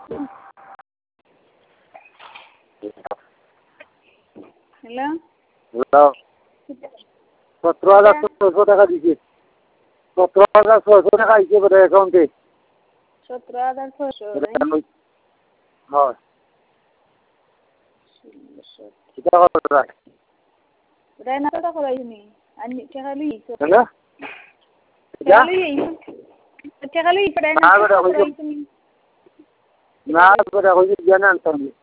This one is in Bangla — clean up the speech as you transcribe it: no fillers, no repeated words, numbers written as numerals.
হ্যালো হ্যালো 17,600 টাকা দিছে 17,600 টাকা আইছে বোধ অ্যাকাউন্টে 17,600 হয় কিটা কথা ওটাই না টাকা করাইনি আমি টাকা লই হ্যালো টাকা লই পড়াই না বেটা হইছে না বেটা হইছে জানেন তো